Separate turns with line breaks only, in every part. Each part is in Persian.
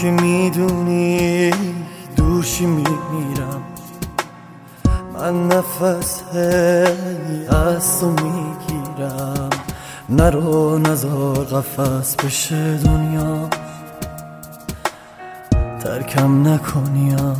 که میدونی دوشی میمیرم، من نفس از تو میگیرم. نرو نزار قفس بشه دنیا، ترکم نکنیا.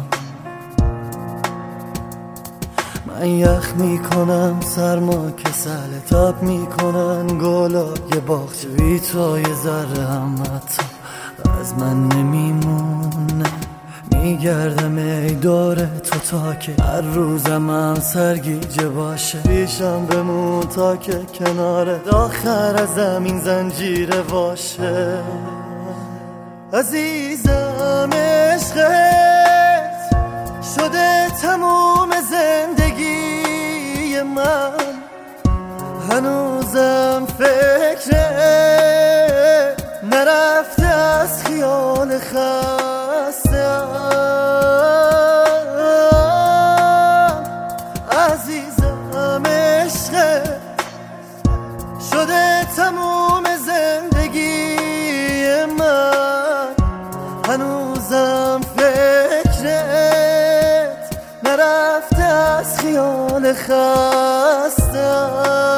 من یخ میکنم سرما کسل تاب میکنن گلای باغچه، بی تو یه ذره هم حتی از من نمیمونه. میگردم ای دور تو تا که هر روزم هم سرگیجه باشه. پیشم بمون تا که کنارت آخر از زمین زنجیره باشه. عزیزم عشقت شده تموم زندگی من، هنوزم فکر نرفته از خیال خستم. عزیزم عشقت شده تموم زندگی من، هنوزم فکرت نرفته از خیال خستم.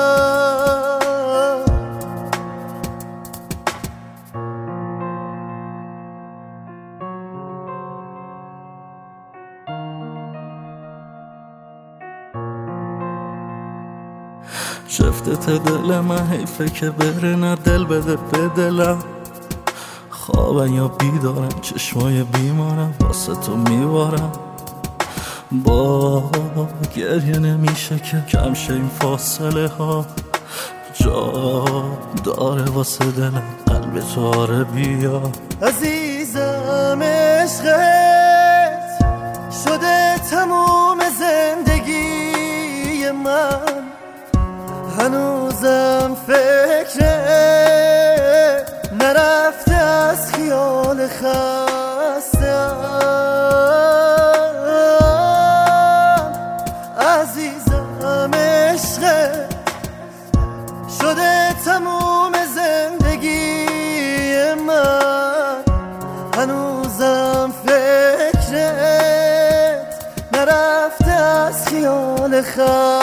شفتت دل من حیفه که بره، نه دل بده به دلم. خوابن یا بیدارم چشمای بیمارم واسه تو میبارم. با گریه نمیشه که کم شه این فاصله ها، جا داره واسه دلم قلب تو آره بیا. عزیزم عشقت شده تموم زندگی من، هنوزم فکر نرفته از خیال خستم. عزیزم عشقت شده تموم زندگی من، هنوزم فکرت نرفته از خیال خستم.